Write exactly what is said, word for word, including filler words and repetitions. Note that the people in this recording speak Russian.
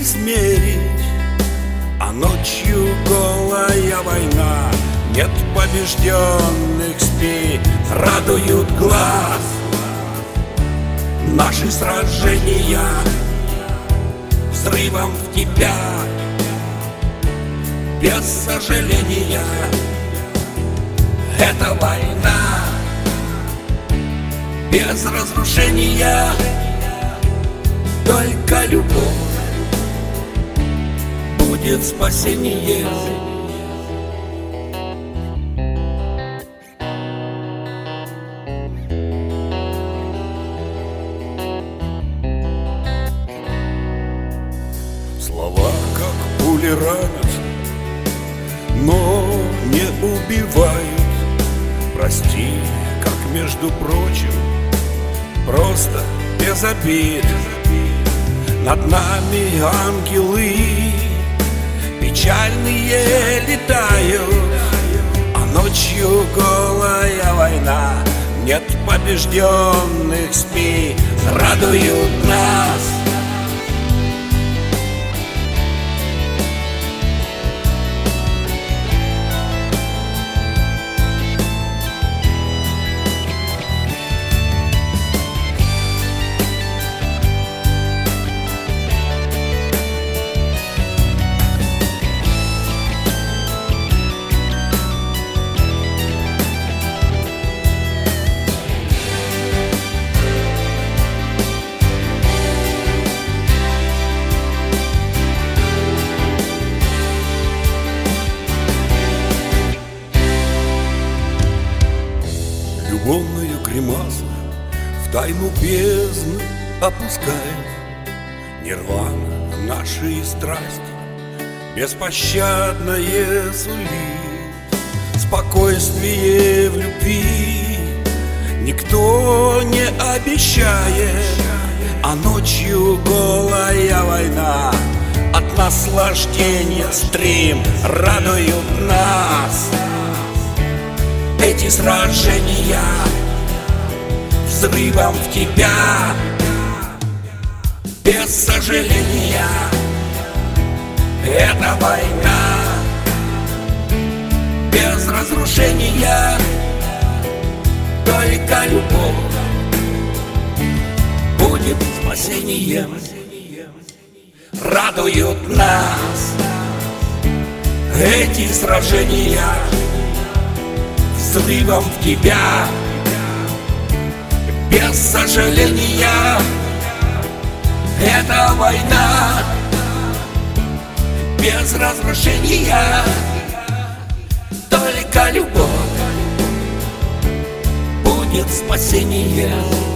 измерить, а ночью голая война. Нет побежденных, спи, радуют глаз наши сражения взрывом в тебя, без сожаления. Это война без разрушения, только любовь будет спасение. Слова, как пули, ранят, но не убивают. Прости, как между прочим, просто без обид. Над нами ангелы печальные летают, а ночью голая война. Нет побежденных, спи, радуют нас. Любовную гримасу в тайну бездны опускает нирвана нашей страсти, беспощадное сулит спокойствие в любви. Никто не обещает, а ночью голая война. От наслаждения стрим радуют нас. Эти сражения взрывом в тебя, без сожаления. Это война без разрушения, только любовь будет спасением. Радуют нас эти сражения взрывом в тебя, без сожаления. Это война без разрушения, только любовь будет спасение.